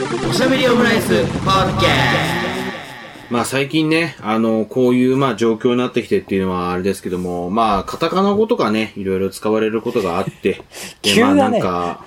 おしゃべりオムライスポッドキャスト。 まあ最近ね、こういう状況になってきてっていうのはあれですけども、カタカナ語とかね、いろいろ使われることがあって、 急だね。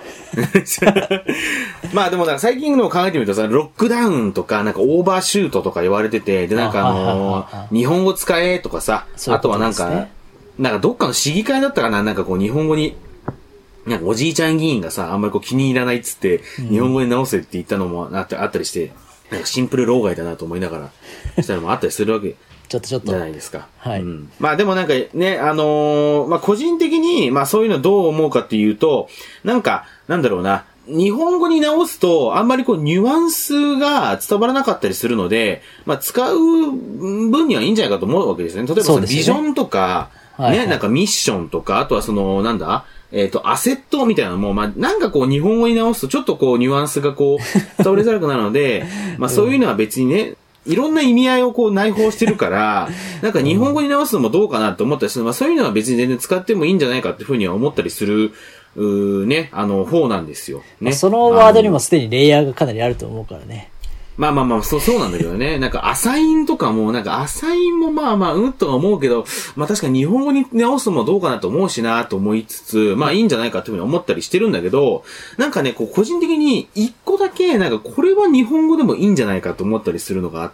でも最近のを考えてみるとさ、ロックダウンとか、オーバーシュートとか言われてて、で日本語使えとかさ、あとはどっかの市議会だったかな、日本語に、おじいちゃん議員がさ、あんまり気に入らないっつって、日本語に直せって言ったのもあったりして、シンプル老害だなと思いながら、したのもあったりするわけ。 ちょっと。 じゃないですか。 はい。 でも個人的に、そういうのどう思うかっていうと、日本語に直すと、あんまりニュアンスが伝わらなかったりするので、使う分にはいいんじゃないかと思うわけですね。例えばビジョンとか、ミッションとか、あとはアセットみたいなのも、日本語に直すとちょっとニュアンスが伝わりづらくなるので、そういうのは別にね、いろんな意味合いを内包してるから、日本語に直すのもどうかなと思ったりする。そういうのは別に全然使ってもいいんじゃないかっていうふうには思ったりする、方なんですよ。ね。 そのワードにもすでにレイヤーがかなりあると思うからね。 そうなんだけどね。アサインとかも、アサインもとは思うけど、確かに日本語に直すのもどうかなと思うしなと思いつつ、いいんじゃないかというふうに思ったりしてるんだけど、個人的に一個だけ、これは日本語でもいいんじゃないかと思ったりするのがあって、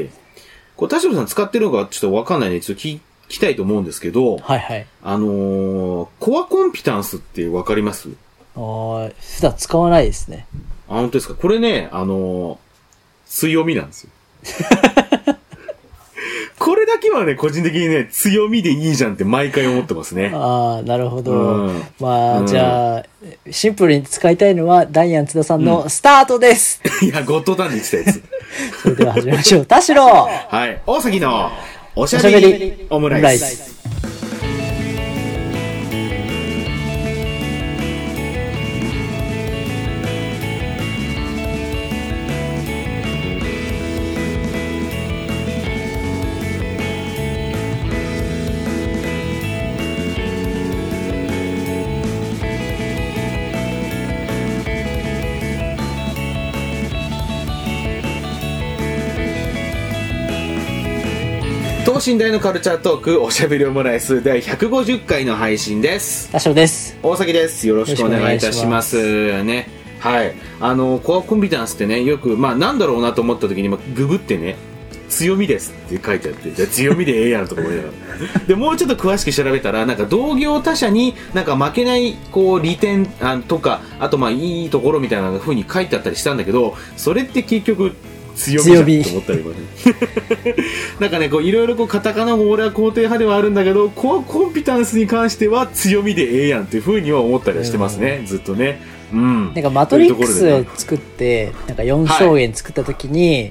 田代さん使ってるのかちょっとわかんないね。ちょっと聞きたいと思うんですけど、 はいはい。 コアコンピタンスってわかります？ 普段使わないですね。 本当ですか？これね、強みなんですよ。これだけはね、個人的にね、強みでいいじゃんって毎回思ってますね。 なるほど。じゃあ、シンプルに使いたいのは、ダイアン津田さんのスタートです。 いや、ゴッドタンで言ってたやつ。 それでは始めましょう。田代。 はい。大崎のおしゃべりオムライス。等身大のカルチャートークおしゃべりオムライス第150回の配信です。 田代です。 大崎です。よろしくお願いいたしますね。はい。コアコンピタンスってね、よくなんだろうなと思った時にググってね、強みですって書いてあって、じゃあ強みでええやんとか思いながらでもうちょっと詳しく調べたら同業他社に負けない利点とか、あといいところみたいな風に書いてあったりしたんだけど、それって結局強みじゃんと思ったりいろいろカタカナ語俺は肯定派ではあるんだけど、コアコンピタンスに関しては強みでええやんっていう風には思ったりはしてますね、ずっとね。 マトリックスを作って、4象限作った時に、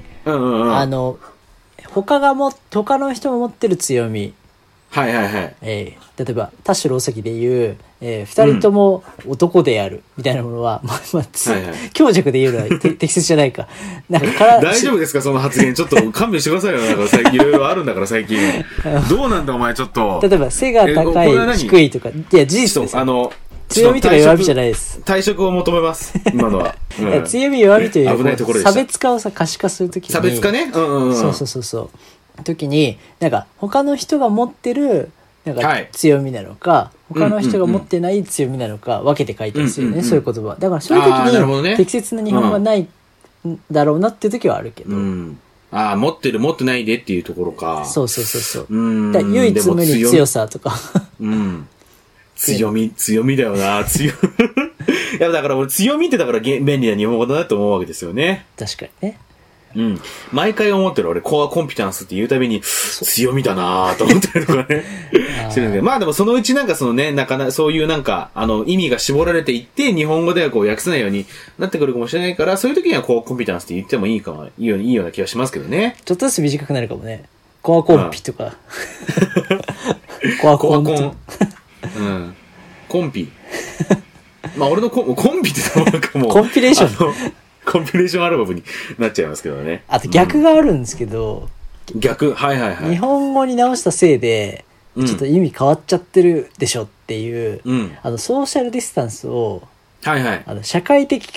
他の人も持ってる強み。例えば、田代大崎で言う、二人とも男である、みたいなものは、強弱で言うのは適切じゃないか。 大丈夫ですかその発言。ちょっと勘弁してくださいよ。最近いろいろあるんだから最近。どうなんだお前ちょっと。 例えば、背が高い、低いとか。いや、事実です。強みとか弱みじゃないです。 退職を求めます。今のは。 強み弱みという差別化を可視化するときに。 差別化ね。 そう。時に他の人が持ってる強みなのか、他の人が持ってない強みなのか分けて書いてるんですよね、そういう言葉だからそういう時に適切な日本語がないんだろうなっていう時はあるけど、 持ってる持ってないでっていうところか。 そう唯一無二強さとか強みだよな。いやだから俺強みってだから便利な日本語だなと思うわけですよね。 確かにね。 毎回思ってる俺コアコンピタンスって言うたびに強みだなぁと思ったりとかねしてるんで、でもそのうちそういう意味が絞られていって日本語では訳せないようになってくるかもしれないから、そういう時にはコアコンピタンスって言ってもいいような気がしますけどね。 ちょっとずつ短くなるかもね。コアコンピとかコアコンコンピ俺のコンピってもうコンピレーションコンピレーションアルバムになっちゃいますけどね。 あと逆があるんですけど、 逆日本語に直したせいでちょっと意味変わっちゃってるでしょっていう、ソーシャルディスタンスを、社会的距離って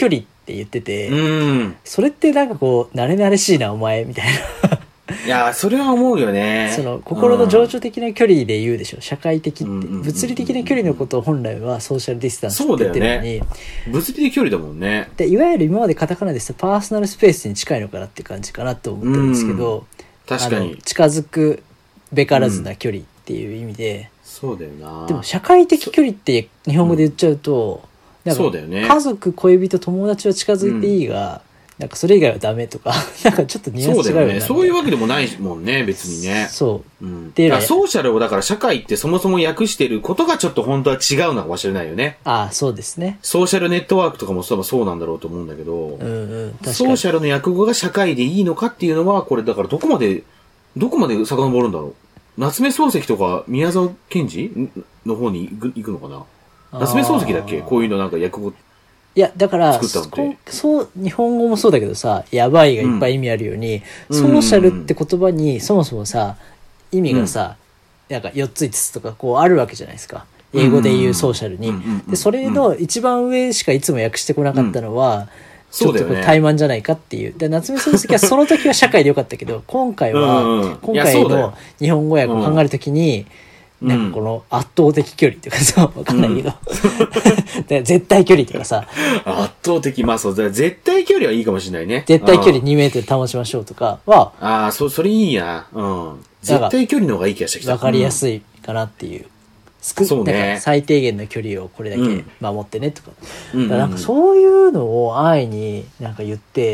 って言ってて、 それってなんかこう、慣れ慣れしいな、お前、みたいな。 いや、それは思うよね。 その、心の情緒的な距離で言うでしょ。社会的って。物理的な距離のことを本来はソーシャルディスタンスって言ってるのに。そうだよね。 物理的距離だもんね。 で、いわゆる今までカタカナでしたパーソナルスペースに近いのかなっていう感じかなと思ってるんですけど、 確かに。 近づくべからずな距離っていう意味で。 そうだよな。 でも、社会的距離って日本語で言っちゃうと、 そうだよね。 家族、恋人、友達は近づいていいが、なんかそれ以外はダメとか、なんかちょっとニュアンス違うよね。そうだよね。 そういうわけでもないもんね、別にね。 そう。 で、ソーシャルをだから社会ってそもそも訳してることがちょっと本当は違うのかもしれないよね。 ああ、そうですね。 ソーシャルネットワークとかもそうなんだろうと思うんだけど、 確かに。 ソーシャルの訳語が社会でいいのかっていうのは、これだからどこまで遡るんだろう。夏目漱石とか宮沢賢治の方に行くのかな。夏目漱石だっけこういうのなんか訳語。 いや、だから、そう、日本語もそうだけどさ、やばいがいっぱい意味あるように、ソーシャルって言葉にそもそもさ、意味がさ、なんか4つ5つとかこうあるわけじゃないですか。英語で言うソーシャルに。で、それの一番上しかいつも訳してこなかったのは、ちょっとこう怠慢じゃないかっていう。で、夏目漱石はその時は社会でよかったけど、今回の日本語訳を考えるときに、なんかこの圧倒的距離とかさ、わかんないけど。絶対距離とかさ。 圧倒的、まあそう、絶対距離はいいかもしれないね。 絶対距離2メートル保ちましょうとかは。 ああ、それいいな。絶対距離の方がいい気がしてきた。 わかりやすいかなっていう。そうね。だから最低限の距離をこれだけ守ってねとか。なんかそういうのを安易になんか言って、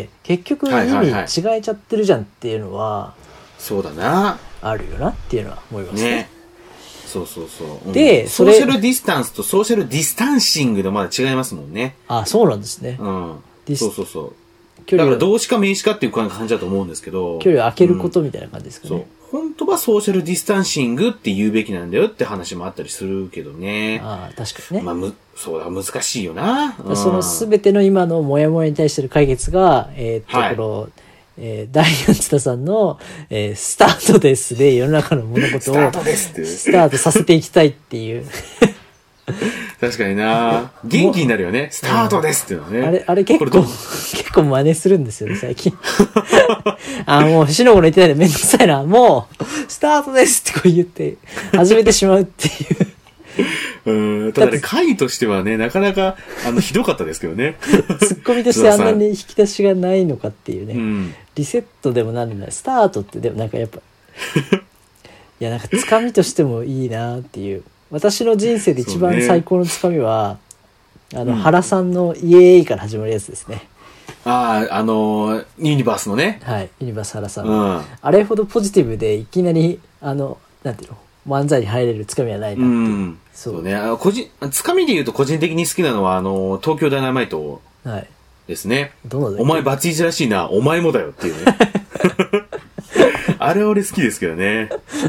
結局意味違えちゃってるじゃんっていうのは、 そうだな。 あるよなっていうのは思いますね。 そう。 で、 ソーシャルディスタンスとソーシャルディスタンシングでまだ違いますもんね。 あ、そうなんですね。 そう。だから動詞か名詞かっていう感じだと思うんですけど。 距離を空けることみたいな感じですかね。そう。 本当はソーシャルディスタンシングって言うべきなんだよって話もあったりするけどね。 ああ、確かにね。 まあ、そうだ、難しいよな。 その全ての今のモヤモヤに対しての解決が、この、ダイアンツタさんの、スタートですで世の中の物事をスタートさせていきたいっていう。 確かにな元気になるよね。スタートですっていうのね。 あれ結構真似するんですよね、最近。もう、しのごの言ってないでめんどくさいな。もう、スタートですってこう言って、始めてしまうっていう。 ただね、回としてはね、なかなか、ひどかったですけどね。 ツッコミとしてあんなに引き出しがないのかっていうね。リセットでもなんない。スタートってでもなんかやっぱ、いやなんかつかみとしてもいいなっていう。私の人生で一番最高のつかみは、原さんのイエーイから始まるやつですね。 ああ、ユニバースのね。 はい、ユニバース原さん。あれほどポジティブでいきなり、なんていうの、漫才に入れるつかみはないなって。 そうね。つかみで言うと個人的に好きなのは、東京ダイナマイトですね。お前バツイチらしいな、お前もだよっていうね。あれ俺好きですけどね。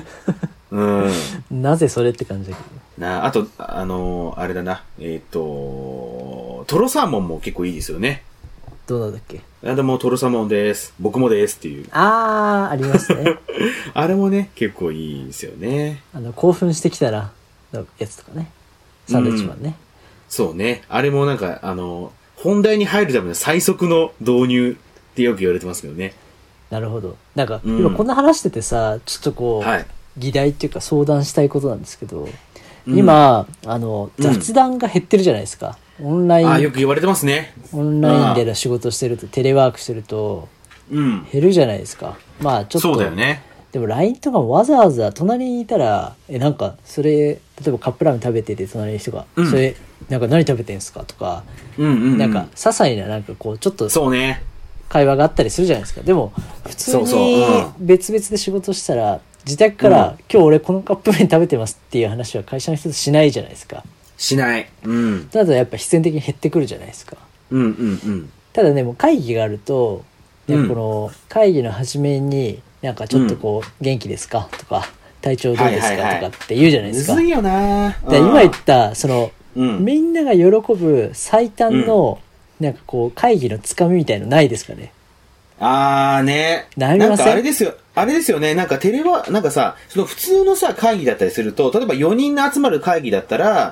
なぜそれって感じだけど。あと、あれだな。トロサーモンも結構いいですよね。 どうなんだっけ？ でもトロサーモンです。僕もですっていう。 ありますね。 あれもね、結構いいですよね。 興奮してきたら、のやつとかね。サンドウィッチマンね。 そうね。あれもなんか、本題に入るための最速の導入ってよく言われてますけどね。 なるほど。なんか、今こんな話しててさ、ちょっとこう、議題っていうか相談したいことなんですけど、今、雑談が減ってるじゃないですか。オンライン。 よく言われてますね。 オンラインでの仕事してると、テレワークしてると、減るじゃないですか。まあちょっと。 そうだよね。 でも LINE とかもわざわざ隣にいたら、なんか、それ、例えばカップラーメン食べてて隣の人が、それ、なんか何食べてんすかとか、なんか、些細ななんかこう、ちょっと、 そうね。 会話があったりするじゃないですか。でも、普通に別々で仕事したら、自宅から、今日俺このカップ麺食べてますっていう話は会社の人としないじゃないですか。 しない。 ただやっぱ必然的に減ってくるじゃないですか。ただね、もう会議があると、この会議の始めに、なんかちょっとこう、元気ですかとか、体調どうですかとかって言うじゃないですか。 むずいよな。 で今言った、その、みんなが喜ぶ最短の、なんかこう、会議のつかみみたいのないですかね。 ね。なんかあれですよね。なんかなんかさ、その普通のさ、会議だったりすると、例えば4人の集まる会議だったら、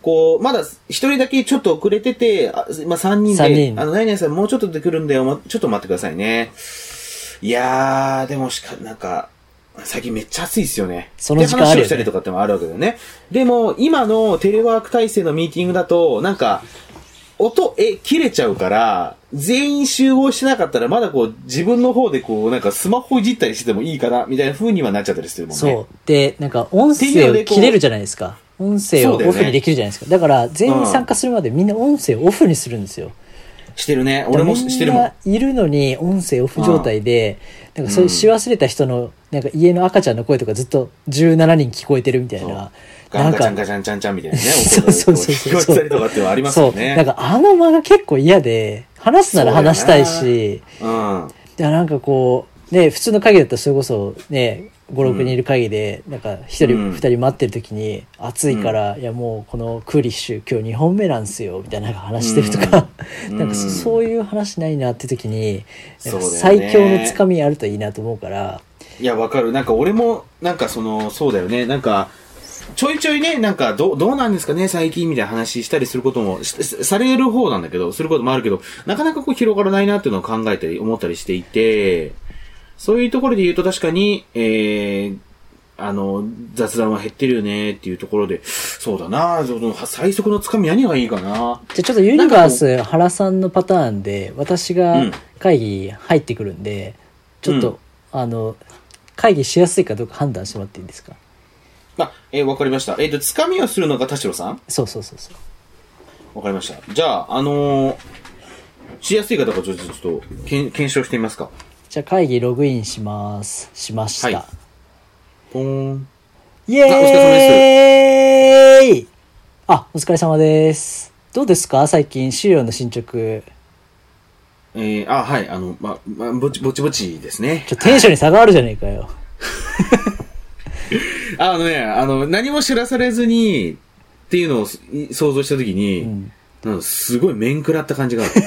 こう、まだ一人だけちょっと遅れてて、まあ、3人で、 3人何々さんもうちょっとで来るんだよ、ちょっと待ってくださいね。いやー、でもなんか、最近めっちゃ暑いですよね。 その時間あるよね。 で話をしたりとかってもあるわけだよね。でも、今のテレワーク体制のミーティングだと、なんか、切れちゃうから、全員集合してなかったら、まだこう、自分の方でこう、なんかスマホいじったりしててもいいかな、みたいな風にはなっちゃったりするもんね。 そう。で、なんか音声を切れるじゃないですか。音声をオフにできるじゃないですか。だから、全員参加するまでみんな音声をオフにするんですよ。 してるね。俺もしてるもん。 みんないるのに音声オフ状態で、なんかそういうし忘れた人の、なんか家の赤ちゃんの声とかずっと17人聞こえてるみたいな。 ガンガチャンガチャンチャンチャンみたいなね。 そうそうそうそう。 聞こえたりとかってはありますよね。 そう。なんかあの間が結構嫌で、話すなら話したいし、 うん。 いやなんかこう、ね、普通の会議だったらそれこそね、5、6人いる会議で、なんか1人、2人待ってる時に、暑いから、いやもうこのクーリッシュ今日2本目なんすよ、みたいな話してるとか、なんかそういう話ないなって時に、なんか最強のつかみあるといいなと思うから。 いや、わかる。なんか俺も、なんかそうだよね。なんか、ちょいちょいね、なんかどうなんですかね、最近みたいな話したりすることも、される方なんだけど、することもあるけど、なかなかこう広がらないなっていうのを考えたり、思ったりしていて、そういうところで言うと確かに、雑談は減ってるよねっていうところで、そうだな、最速のつかみ何がいいかな。 じゃあちょっとユニバース原さんのパターンで、私が会議入ってくるんで、ちょっと、会議しやすいかどうか判断してもらっていいですか？ わかりました。つかみをするのが田代さん？ そうそうそうそう。 わかりました。じゃあ、しやすいかどうかちょっと検証してみますか。 じゃあ会議ログインします。しました。はい、 ポーン。 イエーイ。お疲れ様です。お疲れ様です。どうですか最近資料の進捗。 はい、ぼちぼちですね。 テンションに差があるじゃねえかよ。 何も知らされずにっていうのを想像したときに、すごい面食らった感じがあ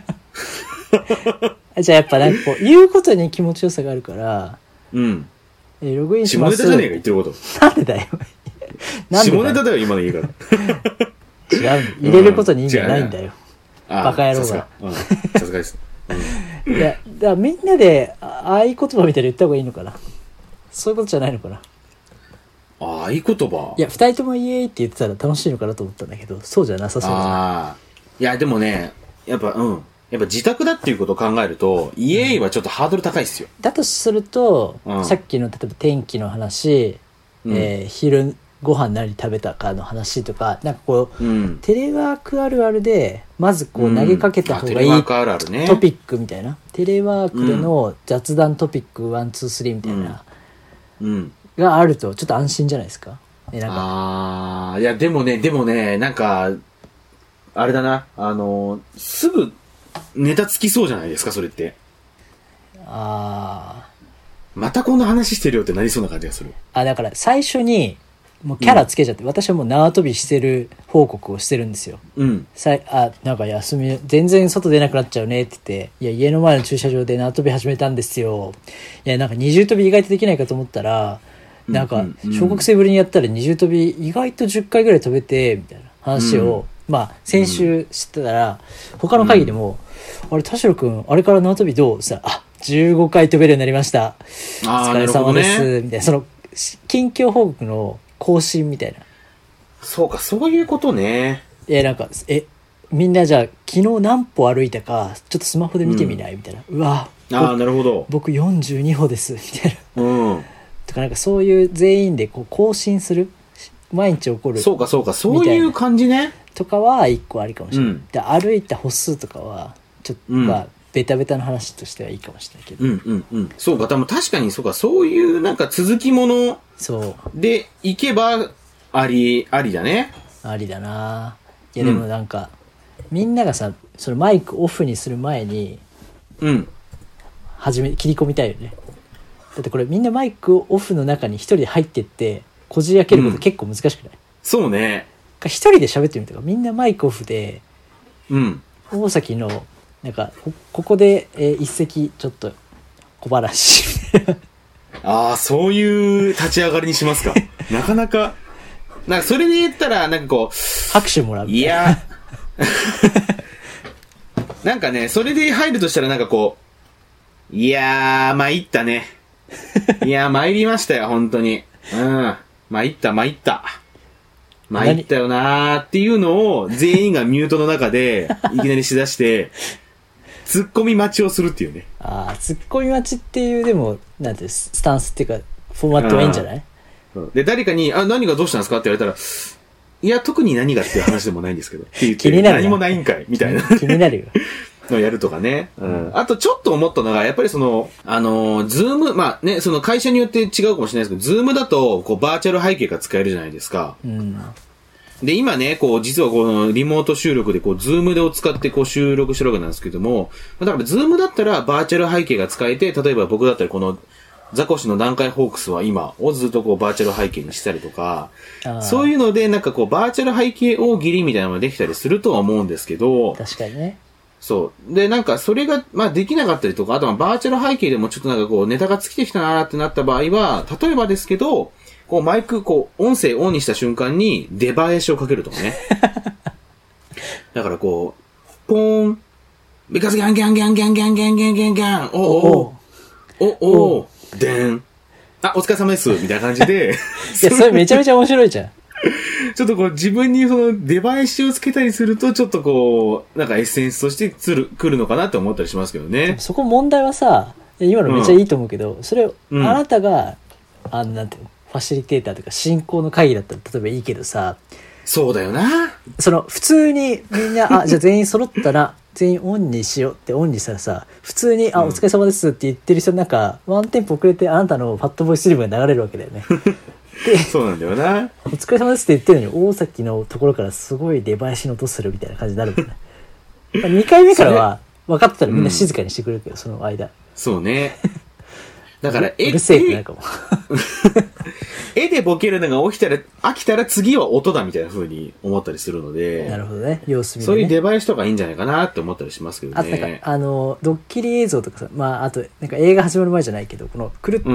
る。じゃあやっぱなんかこう、言うことに気持ちよさがあるから、 うん。 ログインします。 下ネタじゃねえか言ってること。 なんでだよ。 下ネタだよ、今の言い方。 違う。入れることに意味がないんだよ。バカ野郎が。 さすがです。 いや、だからみんなで、合言葉みたいに言った方がいいのかな。そういうことじゃないのかな。 合言葉？ いや、二人ともイエーイって言ってたら楽しいのかなと思ったんだけど、そうじゃなさそうだ。 いや、でもね、やっぱ自宅だっていうことを考えると、イエーイはちょっとハードル高いっすよ。 だとすると、さっきの例えば天気の話、昼ご飯何食べたかの話とか、なんかこう、テレワークあるあるで、まずこう投げかけた方がいいトピックみたいな。テレワークでの雑談トピック1、2、3みたいな。があるとちょっと安心じゃないですか。いやでもねなんかあれだなすぐネタつきそうじゃないですかそれって。またこんな話してるよってなりそうな感じがする。 だから最初にもうキャラつけちゃって、私はもう縄跳びしてる報告をしてるんですよ。なんか休み全然外出なくなっちゃうねって言って、いや家の前の駐車場で縄跳び始めたんですよ。いやなんか二重跳び意外とできないかと思ったら。なんか小学生ぶりにやったら二重跳び意外と10回ぐらい飛べてみたいな話を、先週してたら他の会議でも、あれ田代くんあれから縄跳びどう？さ15回飛べるようになりました。お疲れ様です、みたいなその近況報告の更新みたいな。 そうかそういうことね。 なんかみんなじゃあ昨日何歩歩いたかちょっとスマホで見てみない、みたいな。うわなるほど。 僕42歩ですみたいな。とかなんかそういう全員でこう更新する毎日起こるそうかそういう感じねとかは一個ありかもしれない、で歩いた歩数とかはちょっとベタベタの話としてはいいかもしれないけど、 そうか確かにそういうなんか続きものでいけばありだね。 ありだな。いやでもなんか、みんながさそのマイクオフにする前に切り込みたいよね。だってこれみんなマイクオフの中に一人で入ってってこじ開けること結構難しくない？ そうね。 一人で喋ってみたらみんなマイクオフで、大崎のなんかここで、一席ちょっと小話そういう立ち上がりにしますか。なかなかなんかそれで言ったら、なんかこう、 拍手もらうみたいな。 いや、なんかね、それで入るとしたらなんかこう、いやー、参ったね。いやー、参りましたよ、本当に。うん。参った。参ったよなーっていうのを全員がミュートの中でいきなりしだして、ツッコミ待ちをするっていうね。 ああ、ツッコミ待ちっていう、でも、なんて、スタンスっていうか、フォーマットはいいんじゃない？ で、誰かに、何がどうしたんですかって言われたら、いや、特に何がっていう話でもないんですけど。って言って、 気になるな。 何もないんかいみたいな。 気になるよ。 のやるとかね。うん。あとちょっと思ったのが、やっぱりその、ズーム、まあね、その会社によって違うかもしれないですけど、ズームだと、こう、バーチャル背景が使えるじゃないですか。 うん。 で、今ね、こう、実はこのリモート収録で、こう、ズームでを使ってこう収録してるわけなんですけども、だから、ズームだったらバーチャル背景が使えて、例えば僕だったらこの、ザコシの南海ホークスは今をずっとこうバーチャル背景にしたりとか、そういうのでなんかこうバーチャル背景大喜利みたいなのができたりするとは思うんですけど、 確かにね。 そう。で、なんかそれが、まあできなかったりとか、あとはバーチャル背景でもちょっとなんかこうネタが尽きてきたなーってなった場合は、例えばですけど、こうマイク、こう音声オンにした瞬間に出囃子をかけるとかね。だからこう、ポーン、ビカスギャンギャンギャンギャンギャンギャンギャンギャンギャン、おでん。あ、お疲れ様です。みたいな感じで。 いや、それめちゃめちゃ面白いじゃん。 ちょっとこう自分にその出囃子をつけたりすると、ちょっとこう、なんかエッセンスとして来るのかなって思ったりしますけどね。 そこ問題はさ、今のめっちゃいいと思うけど、それを、あなたが、なんていうの、ファシリテーターとか進行の会議だったら例えばいいけどさ、 そうだよな。 その、普通にみんな、じゃあ全員揃ったら、全員オンにしようってオンにしたらさ、普通に、お疲れ様ですって言ってる人なんか、ワンテンポ遅れてあなたのファットボイスリムが流れるわけだよね。で、 そうなんだよな。 お疲れ様ですって言ってるのに、大崎のところからすごい出囃子の音するみたいな感じになるもんね。2回目からは、分かってたらみんな静かにしてくれるけど、その間。 そうね。だから、 うるせえってなるかも。 絵でボケるのが飽きたら次は音だみたいな風に思ったりするので。 なるほどね。様子見ね。 そういう出囃子とかいいんじゃないかなって思ったりしますけどね。 あとなんか、ドッキリ映像とかさ、まあ、あと、なんか映画始まる前じゃないけど、この、くるっていう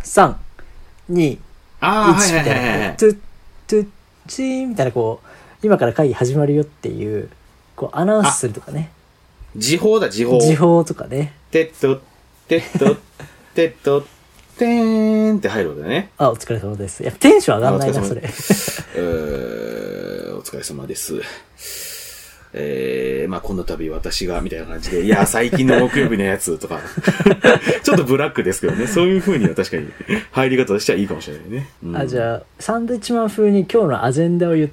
、3、2、1みたいな、トゥッ、トゥッ、チーンみたいな、こう、今から会議始まるよっていう、こう、アナウンスするとかね。 時報だ、時報。 時報とかね。 てっと、てっと、てっと、てーんって入るわけだね。 お疲れ様です。いや、テンション上がんないな、それ。 お疲れ様です。まあ、この度私が、みたいな感じで、いや、最近の木曜日のやつとか、ちょっとブラックですけどね、そういう風には確かに入り方としてはいいかもしれないね。 じゃあ、サンドイッチマン風に今日のアジェンダを言って、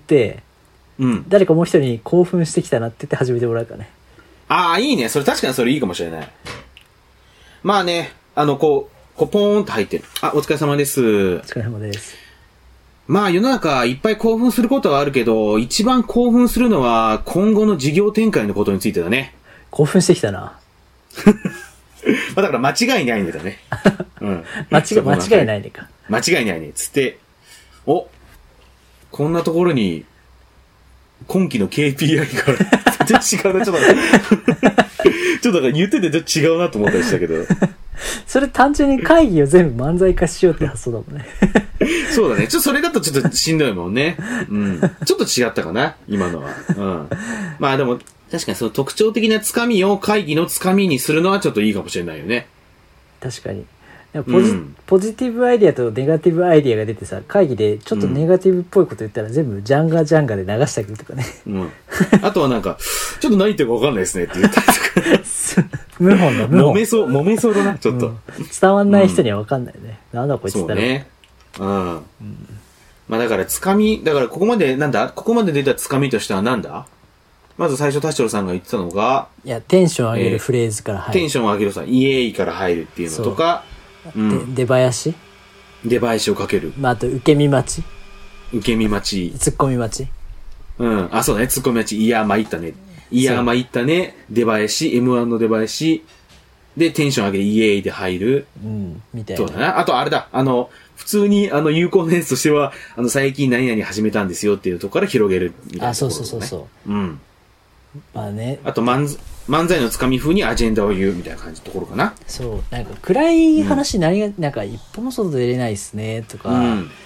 うん。 誰かもう一人に興奮してきたなって言って始めてもらうかね。 ああ、いいね。それ確かにそれいいかもしれない。まあね、こうポーンと入ってる。お疲れ様です。お疲れ様です。 まあ世の中いっぱい興奮することはあるけど、一番興奮するのは今後の事業展開のことについてだね。 興奮してきたな。 まあだから間違いないんだね。うん。 間違いないねか。 間違いないね。つって、こんなところに、今期の KPI が全然違うな。ちょっとなんか言っててちょっと違うなと思ったりしたけど。 それ単純に会議を全部漫才化しようって発想だもんね。 そうだね。それだとちょっとしんどいもんね。うん。ちょっと違ったかな、今のは。うん。まあでも、確かにその特徴的なつかみを会議のつかみにするのはちょっといいかもしれないよね。 確かに。ポジティブアイディアとネガティブアイディアが出てさ、会議でちょっとネガティブっぽいこと言ったら全部ジャンガで流してあげるとかね。 うん。あとはなんか、ちょっと何言ってるか分かんないですねって言ったりとか。 謀めそうだな、ちょっと。 伝わんない人には分かんないよね。なんだこいつだろう。 そうね。うん。まあだからここまで出たつかみとしてはなんだ？まず最初田代さんが言ってたのが、 いや、テンション上げるフレーズから入る。 テンションを上げるさ、イエーイから入るっていうのとか、 出囃子をかける。 まあ、あと、受け身待ち。ツッコミ待ち。 うん。そうだね、ツッコミ待ち。いや、参ったね。出囃子、M1 の出囃子、で、テンション上げてイエーイで入る。 みたいな。 そうだな。あと、あれだ。普通に、有効なやつとしては、最近何々始めたんですよっていうところから広げるみたいな、ね。 そう。うん。まあね。 あと、漫才のつかみ風にアジェンダを言うみたいな感じのところかな。 そう。なんか、暗い話なんか、一歩も外出れないっすね、とか、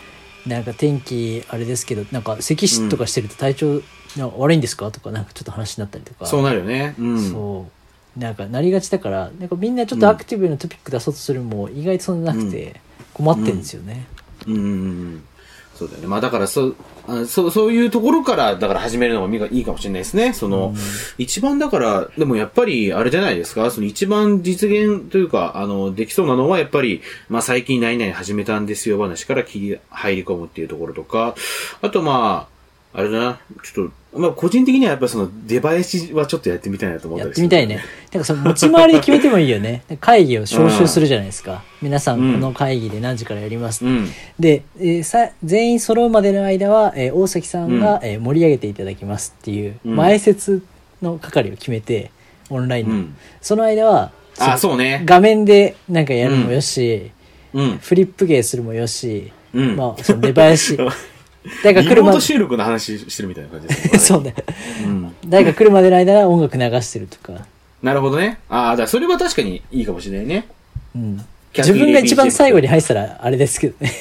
なんか天気あれですけどなんか咳とかしてると体調なんか悪いんですかとかなんかちょっと話になったりとかそうなるよね、うん、 そうなんかなりがちだからなんかみんなちょっとアクティブなトピック出そうとするも意外とそんななくて困ってるんですよね、 そうだよね。まあだからそういうところからだから始めるのがいいかもしれないですね。一番だからでもやっぱりあれじゃないですか。その一番実現というかできそうなのはやっぱりまあ最近何々始めたんですよ話から入り込むっていうところとか、あとまああれだなちょっと。まあ個人的にはやっぱその出囃子はちょっとやってみたいなと思ったりする、ね。やってみたいね。なんかその持ち回りで決めてもいいよね。会議を招集するじゃないですか。皆さんこの会議で何時からやります。で、全員揃うまでの間は、大崎さんが、盛り上げていただきますっていう前説の係を決めて、オンラインの。その間は、そうね。 画面でなんかやるのもよし、フリップ芸するもよし、まあその出囃子。 誰か来るまでリモート収録の話してるみたいな感じですね。 そうね、誰か来るまでの間は音楽流してるとか。 なるほどね。だからそれは確かにいいかもしれないね。 自分が一番最後に入ってたらあれですけどね。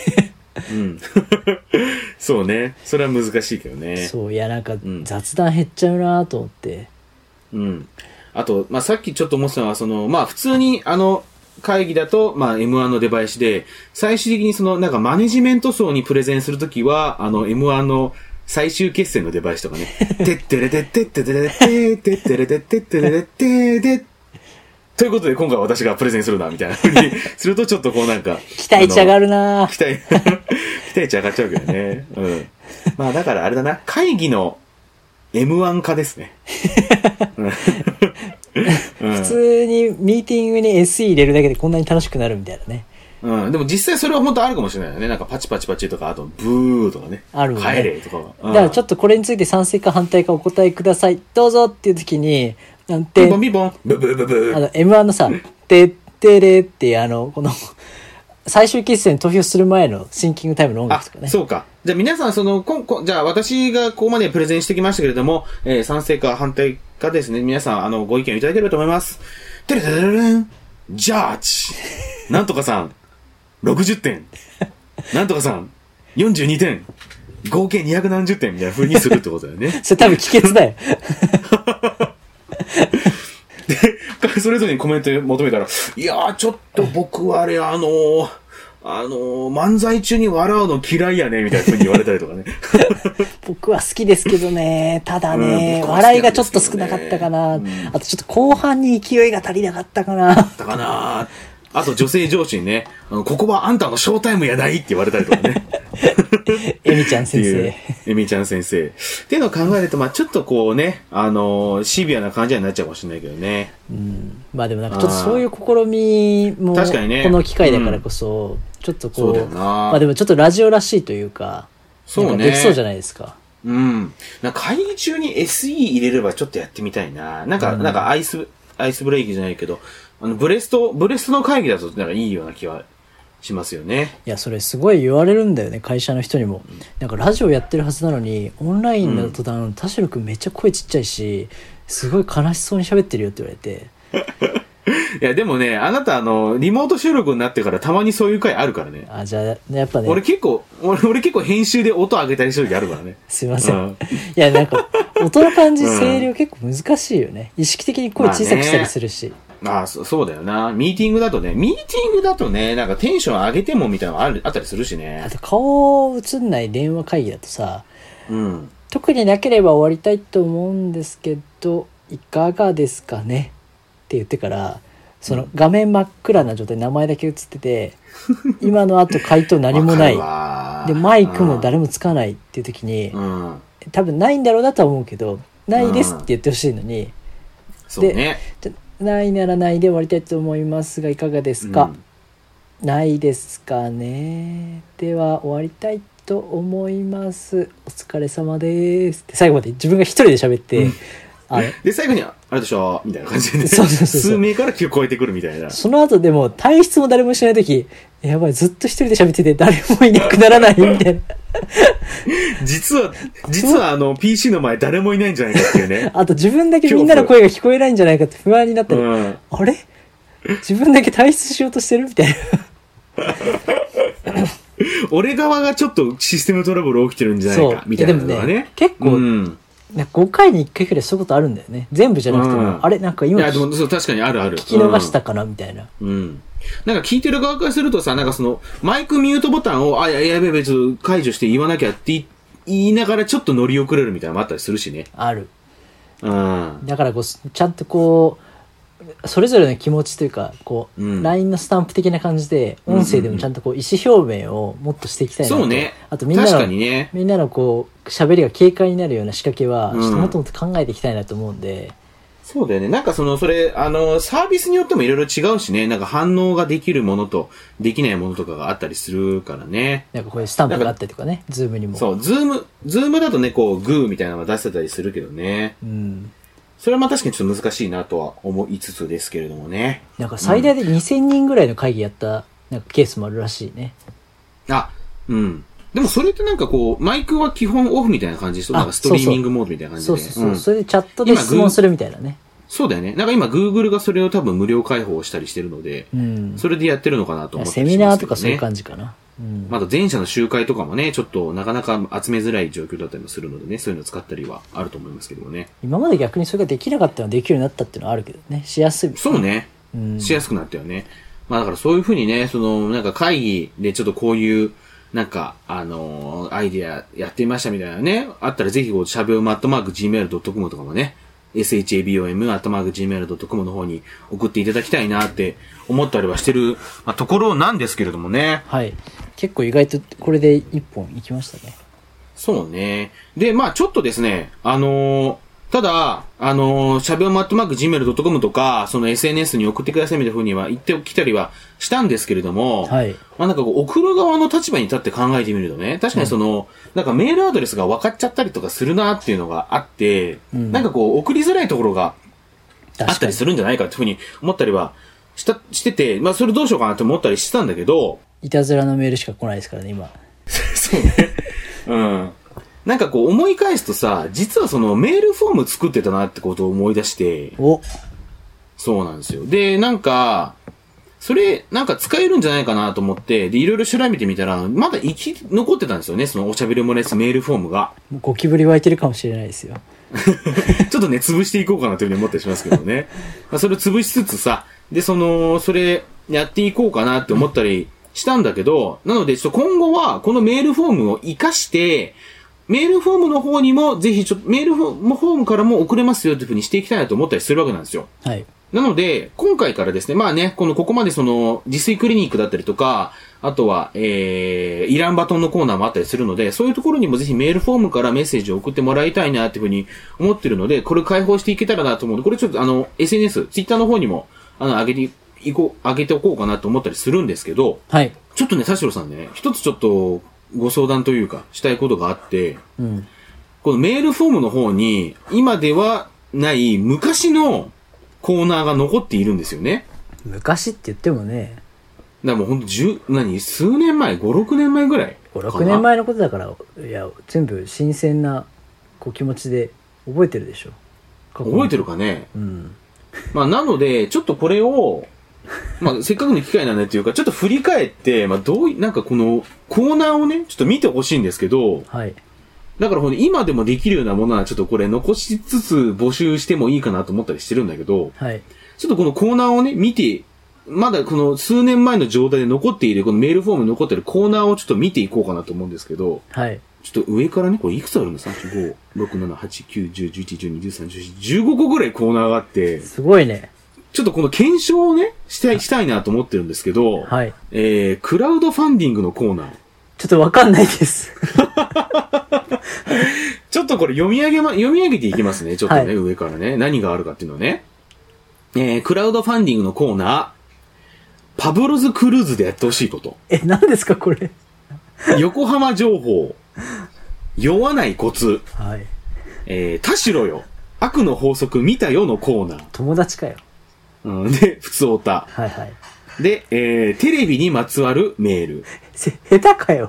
そうね。それは難しいけどね。 そういやなんか雑談減っちゃうなと思って。 あとまあさっきちょっと思ってたのはまあ普通に会議だと、まあ、M1 の出囃子で、最終的になんかマネジメント層にプレゼンするときは、M1 の最終決戦の出囃子とかね、てってれてってってれてってってれてってってれてってで、ということで今回私がプレゼンするな、みたいな風にするとちょっとこうなんか、 期待値上がるな期待値上がっちゃうけどね。まあだからあれだな、会議の M1 化ですね。 普通にミーティングに SE 入れるだけでこんなに楽しくなるみたいなね。 でも実際それは本当あるかもしれないよね。なんかパチパチパチとか、あとブーとかね。 あるよね。 帰れとか。 だからちょっとこれについて賛成か反対かお答えください。どうぞっていう時に、 ビボンビボン、ブブブブブ。 M1 のさ、てってれってこの、最終決戦投票する前のシンキングタイムの音楽とかね。 そうか。じゃあ皆さんじゃあ私がここまでプレゼンしてきましたけれども、賛成か反対かですね、皆さんご意見いただければと思います。てれてれれん、ジャージ。なんとかさん、60点。なんとかさん、42点。合計2何十点みたいな風にするってことだよね。 それ多分帰結だよ。 で、それぞれにコメント求めたら、いやー、ちょっと僕はあれ、漫才中に笑うの嫌いやね、みたいな風に言われたりとかね。 僕は好きですけどね、ただね、笑いがちょっと少なかったかな。あとちょっと後半に勢いが足りなかったかな。 あと女性上司にね、ここはあんたのショータイムやないって言われたりとかね。 エミちゃん先生。 エミちゃん先生。っていうのを考えると、まあちょっとこうね、シビアな感じになっちゃうかもしれないけどね。 まあでもなんかちょっとそういう試みも、 確かにね、 この機会だからこそ、ちょっとこう、 まあでもちょっとラジオらしいというか、 そうね。 できそうじゃないですか。 なんか会議中に SE 入れればちょっとやってみたいな。なんかアイスブレーキじゃないけど、ブレストの会議だとなんかいいような気はしますよね。 いや、それすごい言われるんだよね、会社の人にも。なんかラジオやってるはずなのに、オンラインだと田代くんめっちゃ声ちっちゃいし、すごい悲しそうに喋ってるよって言われて。 いや、でもね、あなたリモート収録になってからたまにそういう回あるからね。 じゃあ、やっぱね。 俺結構編集で音上げたりする時あるからね。 すいません。いや、なんか、音の感じ、声量結構難しいよね。意識的に声小さくしたりするし。 そうだよな。ミーティングだとね、なんかテンション上げてもみたいなのあったりするしね。 あと顔映んない電話会議だとさ、特になければ終わりたいと思うんですけど、いかがですかねって言ってから、その画面真っ暗な状態で名前だけ映ってて、今の後回答何もない。で、マイクも誰もつかないっていう時に、多分ないんだろうなとは思うけど、ないですって言ってほしいのに、 そうね。 ないならないで終わりたいと思いますがいかがですか、ないですかね。では終わりたいと思います。お疲れ様ですって最後まで自分が一人で喋って、 で最後にあれでしょみたいな感じで、ね、 そう数名から聞こえてくるみたいな。 その後でも退出も誰もしないとき、やばいずっと一人で喋ってて誰もいなくならないみたいな。 実はPC の前誰もいないんじゃないかっていうね。 あと自分だけみんなの声が聞こえないんじゃないかって不安になったり、あれ自分だけ退出しようとしてるみたいな。 俺側がちょっとシステムトラブル起きてるんじゃないかみたいなのがね。 結構、なんか5回に1回くらいそういうことあるんだよね。全部じゃなくても、あれなんか今、 いやでもそう確かにあるある。 聞き逃したかなみたいな。 なんか聞いてる側からするとさ、なんかそのマイクミュートボタンをやべえちょっと解除して言わなきゃって言いながらちょっと乗り遅れるみたいなのもあったりするしね。 ある。だからこうちゃんとこうそれぞれの気持ちというかこう、LINE のスタンプ的な感じで音声でもちゃんとこう意思表明をもっとしていきたいなと。 そうね。 あとみんなの、みんなのこう喋りが軽快になるような仕掛けは、ちょっともっともっと考えていきたいなと思うんで。 そうだよね。なんかそれ、サービスによってもいろいろ違うしね。なんか反応ができるものとできないものとかがあったりするからね。 なんかこういうスタンプがあったりとかね。ズームにも。 そう、ズームだとね、こう、グーみたいなのが出せたりするけどね。それはまあ確かにちょっと難しいなとは思いつつですけれどもね。 なんか最大で2000人ぐらいの会議やったなんかケースもあるらしいね。 でもそれってなんかこう、マイクは基本オフみたいな感じでしょ？なんかストリーミングモードみたいな感じで。 そう。それでチャットで質問するみたいなね。 そうだよね。なんか今 Google がそれを多分無料開放したりしてるので、それでやってるのかなと思って、 セミナーとかそういう感じかな。 まだ前者の集会とかもね、ちょっとなかなか集めづらい状況だったりもするのでね、そういうのを使ったりはあると思いますけどもね。 今まで逆にそれができなかったのができるようになったっていうのはあるけどね、しやすい。 そうね。しやすくなったよね。まあだからそういうふうにね、なんか会議でちょっとこういう、なんか、アイディアやってみましたみたいなね、あったらぜひこう、しゃべおま@gmail.com とかもね、shabom@gmail.com の方に送っていただきたいなって思ったりはしてる、ところなんですけれどもね。 はい。結構意外とこれで一本いきましたね。 そうね。で、まあちょっとですね、ただ、しゃべおま@gmail.com とか、その SNS に送ってくださいみたいな風には言ってきたりはしたんですけれども、まあなんかこう、送る側の立場に立って考えてみるとね、確かになんかメールアドレスが分かっちゃったりとかするなっていうのがあって、なんかこう、送りづらいところがあったりするんじゃないかっていう風に思ったりはしてて、まあそれどうしようかなって思ったりしてたんだけど、 いたずらのメールしか来ないですからね、今。 そうね。なんかこう思い返すとさ、実はメールフォーム作ってたなってことを思い出して。そうなんですよ。で、なんか、それ、なんか使えるんじゃないかなと思って、で、いろいろ調べてみたら、まだ残ってたんですよね、おしゃべりモレスメールフォームが。 ゴキブリ湧いてるかもしれないですよ。 ちょっとね、潰していこうかなというふうに思ったりしますけどね。まあ、それを潰しつつさ、で、それ、やっていこうかなって思ったりしたんだけど、なので、ちょっと今後は、このメールフォームを活かして、メールフォームの方にも、ぜひメールフォームからも送れますよというふうにしていきたいなと思ったりするわけなんですよ。 はい。 なので、今回からですね、まあね、ここまで自炊クリニックだったりとか、あとは、イランバトンのコーナーもあったりするので、そういうところにもぜひメールフォームからメッセージを送ってもらいたいなというふうに思ってるので、これ開放していけたらなと思うので、これちょっとSNS、ツイッターの方にも、上げておこうかなと思ったりするんですけど、 はい。 ちょっとね、田代さんね、一つちょっと、ご相談というか、したいことがあって、このメールフォームの方に、今ではない昔のコーナーが残っているんですよね。 昔って言ってもね。 だからもうほんと数年前 ?5、6年前ぐらい 5、6年前のことだから、いや、全部新鮮な気持ちで覚えてるでしょ。 覚えてるかね。まあなので、ちょっとこれを、まあ、せっかくの機会なんでっていうか、ちょっと振り返って、まあ、なんかこのコーナーをね、ちょっと見てほしいんですけど、 はい。 だから今でもできるようなものはちょっとこれ残しつつ募集してもいいかなと思ったりしてるんだけど、 はい。 ちょっとこのコーナーをね、見て、まだこの数年前の状態で残っている、このメールフォームに残っているコーナーをちょっと見ていこうかなと思うんですけど、 はい。 ちょっと上からね、これいくつあるの ?3、5、6、7、8、9、10、11、12、13、14、15個ぐらいコーナーがあって、 すごいね。 ちょっとこの検証をね、したいなと思ってるんですけど、 はい。 クラウドファンディングのコーナー。 ちょっとわかんないです。 ちょっとこれ読み上げていきますね、ちょっとね、はい、上からね。何があるかっていうのはね。クラウドファンディングのコーナー、パブロズクルーズでやってほしいこと。 何ですかこれ。 横浜情報、酔わないコツ。 はい。 田代よ、悪の法則見たよのコーナー。 友達かよ。 で、普通オタ。 はいはい。 で、テレビにまつわるメール。 下手かよ。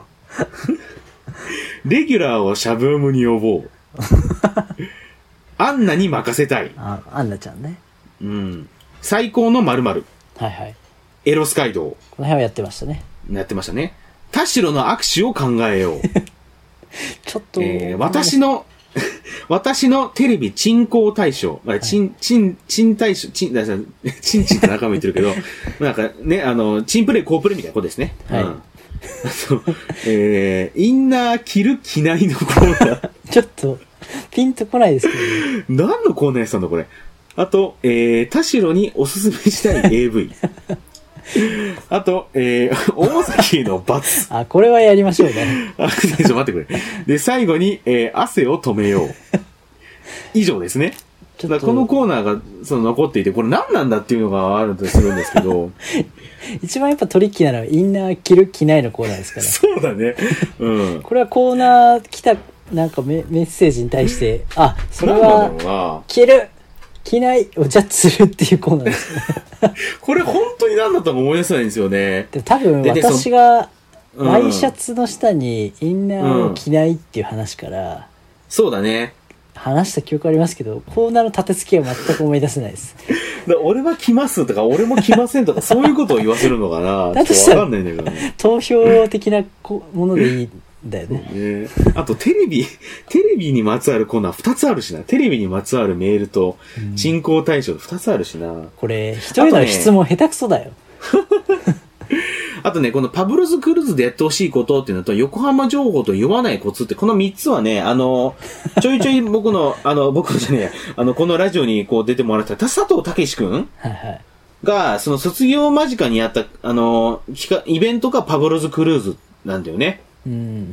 レギュラーをシャブームに呼ぼう。アンナに任せたい。 アンナちゃんね。 最高の〇〇。 はいはい。 エロス街道。 この辺はやってましたね。 やってましたね。 田代の握手を考えよう。 ちょっと、 私のテレビ鎮行大賞。鎮大賞、鎮って仲間言ってるけど、なんかね、鎮プレイ、コープレイみたいなことですね。 はい。 インナー着る着ないのコーナー。 ちょっと、ピンとこないですけど、ね。 何のコーナーやったんだ、これ。あと、田代におすすめしたい AV。あと、大崎への罰。 あ、これはやりましょうね。 ちょっと待ってくれ。で、最後に、汗を止めよう。以上ですね。このコーナーが残っていて、これ何なんだっていうのがあるとするんですけど。 一番やっぱトリッキーなのはインナー着る着ないのコーナーですから。 そうだね。うん。 これはコーナー来たなんかメッセージに対して、あ、それは着る着ないをジャッジするっていうコーナーですね。 これ本当に何だったか思い出せないんですよね。 で多分私がワイシャツの下にインナーを着ないっていう話から、 そうだね。 話した記憶ありますけど、コーナーの立て付けは全く思い出せないです。 俺は着ますとか、俺も着ませんとか、そういうことを言わせるのかな。 だとしたら、 わかんないんだけどね。 投票的なものでいいんだよね。 あとテレビにまつわるコーナー2つあるしな。テレビにまつわるメールと、鎮行対象2つあるしな。 これ、一人の質問下手くそだよ。 あとね、このパブロズクルーズでやってほしいことっていうのと、横浜情報と酔わないコツって、この3つはね、ちょいちょい僕のじゃねえや、このラジオにこう出てもらった佐藤健志くんはいはい。 が、その卒業間近にやった、イベントがパブロズクルーズなんだよね。 うん。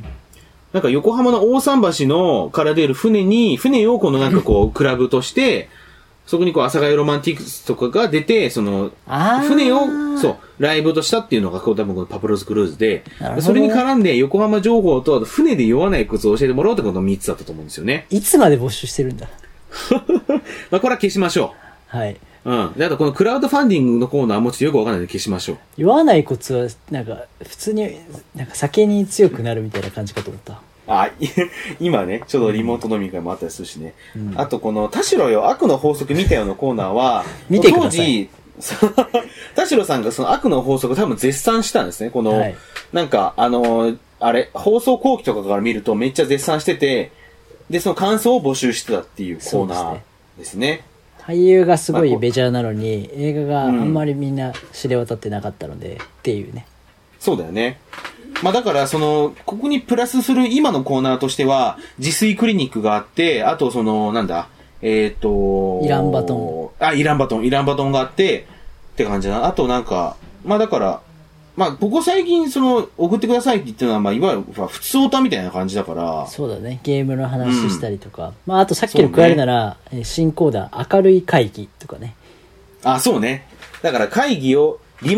なんか横浜の大桟橋のから出る船をこのなんかこう、クラブとして、そこにこう、阿佐ヶ谷ロマンティクスとかが出て、船を、ライブとしたっていうのが、こう、多分このパブロズクルーズで、それに絡んで横浜情報と、船で酔わないコツを教えてもらおうってことの3つだったと思うんですよね。 いつまで募集してるんだ。 まあ、これは消しましょう。はい。 うん。で、あとこのクラウドファンディングのコーナーもちょっとよくわかんないので消しましょう。 酔わないコツは、なんか、普通に、なんか酒に強くなるみたいな感じかと思った。 今ね、ちょうどリモート飲み会もあったりするしね。あとこの、田代よ、悪の法則見たよのコーナーは、 見てください。 当時、田代さんがその悪の法則多分絶賛したんですね。この、なんか、放送後期とかから見るとめっちゃ絶賛してて、で、その感想を募集してたっていうコーナーですね。 俳優がすごいベジャーなのに、映画があんまりみんな知れ渡ってなかったので、っていうね。 そうだよね。まあだから、ここにプラスする今のコーナーとしては、自炊クリニックがあって、あとなんだ、 イランバトン。 イランバトンがあって、って感じだな。あとなんか、まあだから、まあここ最近送ってくださいって言ってるのは、まあいわゆる普通オタみたいな感じだから。 そうだね。ゲームの話したりとか。まああとさっきの加えるなら、新コーナー明るい会議とかね。 そうね。だから会議を、テ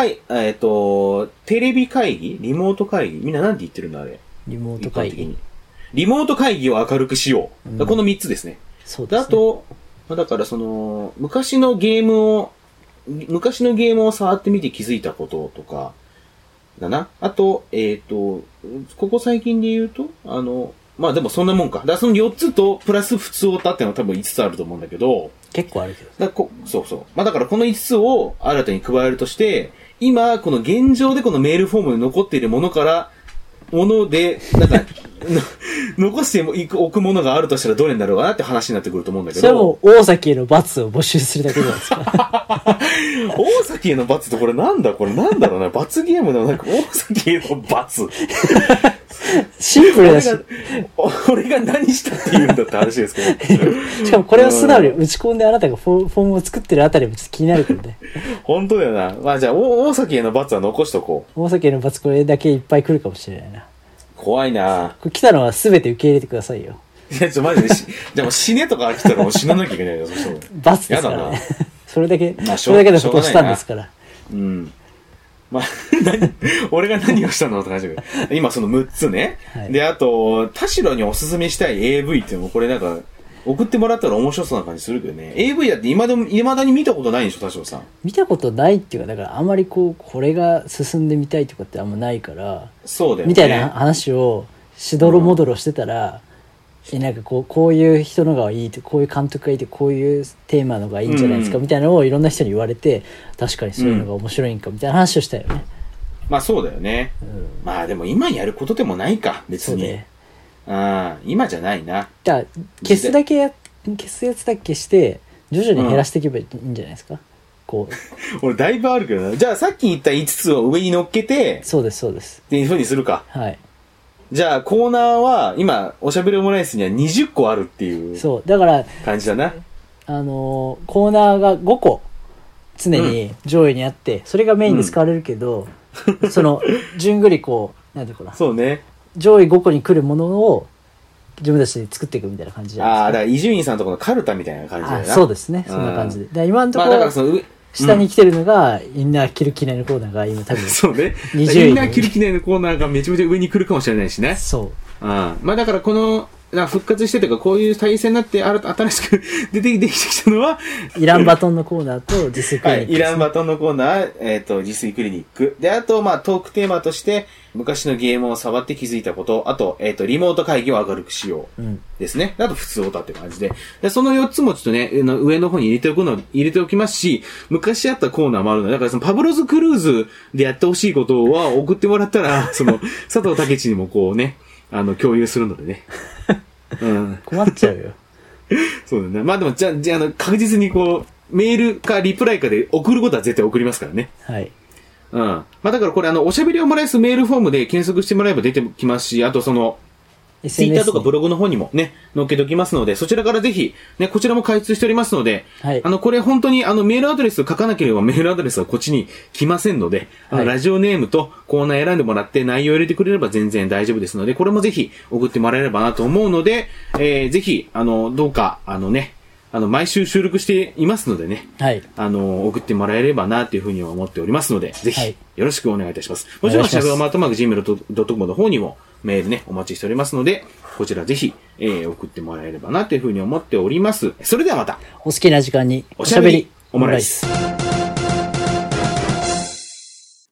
レビ会議リモート会議みんななんて言ってるのあれ。 リモート会議。 リモート会議を明るくしよう。この3つですね。 そうですね。 あと、だから昔のゲームを触ってみて気づいたこととか、だな。あと、ここ最近で言うと、まあでもそんなもんか。だからその4つと、プラス普通オタっていうのは多分5つあると思うんだけど、 結構あるけど。 そうそう。まあだからこの5つを新たに加えるとして、今、この現状でこのメールフォームに残っているもので、なんか、残しておくものがあるとしたらどれになるかなって話になってくると思うんだけど。 それはもう大崎への罰を募集するだけじゃないですか。 大崎への罰ってこれなんだろうな。罰ゲームでもなく大崎への罰。 シンプルだし。 俺が何したって言うんだって話ですけど。 しかもこれを素直に打ち込んであなたがフォームを作ってるあたりもちょっと気になるけどね。 本当だよな。まあじゃあ大崎への罰は残しとこう。大崎への罰これだけいっぱい来るかもしれないな。 怖いな。 これ来たのは全て受け入れてくださいよ。 いや、マジでじゃあもう死ねとか来たらもう死ななきゃいけないよ、そしたら。 罰ですからね。それだけのことをしたんですから。 うん。まあ、俺が何をしたのって感じだけど。今その6つね。はい、で、あと、田代におすすめしたい AV っていうのもこれなんか、送ってもらったら面白そうな感じするけどね。AV だって未だに見たことないんでしょ、田代さん。 見たことないっていうか、だからあんまりこれが進んでみたいとかってあんまないから、 そうだよね。 みたいな話をしどろもどろしてたら、なんかこういう人のがいいと、こういう監督がいて、こういうテーマのがいいんじゃないですか、みたいなのをいろんな人に言われて、確かにそういうのが面白いんかみたいな話をしたよね。 まあそうだよね。まあでも今やることでもないか、別に。今じゃないな。 じゃあ、消すやつだけして、徐々に減らしていけばいいんじゃないですか。こう。俺だいぶあるけどな。じゃあさっき言った5つを上に乗っけて、 そうです、そうです。 っていう風にするか。 はい。 じゃあコーナーは、今、おしゃべりオムライスには20個あるっていう。 そう。だから、 感じだな。 コーナーが5個、常に上位にあって、それがメインで使われるけど、順繰りこう、なんていうかな。 そうね。 上位5個に来るものを、自分たちで作っていくみたいな感じじゃないですか。 だから伊集院さんとこのカルタみたいな感じだよな。 そうですね。そんな感じで。で今のところ、 だから下に来てるのが、インナーキル記念のコーナーが今多分、 そうね。 20位。 インナーキル記念のコーナーがめちゃめちゃ上に来るかもしれないしね。 そう。 まあだからこの、復活してというか、こういう対戦になって、新しく出てきたのは、 イランバトンのコーナーと自炊クリニック、 はい、イランバトンのコーナー、自炊クリニック。で、あと、まあ、トークテーマとして、昔のゲームを触って気づいたこと、あと、リモート会議を明るくしよう。ですね。あと、普通オタって感じで。で、その4つもちょっとね、上の方に入れておきますし、昔あったコーナーもあるので、だからそのパブロズクルーズでやってほしいことは送ってもらったら、佐藤健にもこうね、共有するのでね。 困っちゃうよ。 そうだね。まあでも、じゃあ、確実にこう、メールかリプライかで送ることは絶対送りますからね。 はい。 まあだからこれおしゃべりオムライスメールフォームで検索してもらえば出てきますし、あとツイッターとかブログの方にもね、載っけておきますので、そちらからぜひ、ね、こちらも開通しておりますので、 はい、 これ本当にメールアドレス書かなければメールアドレスはこっちに来ませんので、はい、ラジオネームとコーナー選んでもらって内容を入れてくれれば全然大丈夫ですので、これもぜひ送ってもらえればなと思うので、ぜひ、どうか、毎週収録していますのでね、 はい、 送ってもらえればなというふうに思っておりますので、ぜひ、よろしくお願いいたします。もちろん、シャグアマートマーク Gmail.com の方にもメールね、お待ちしておりますので、こちらぜひ、送ってもらえればなというふうに思っております。それではまた、 お好きな時間におしゃべりオムライス。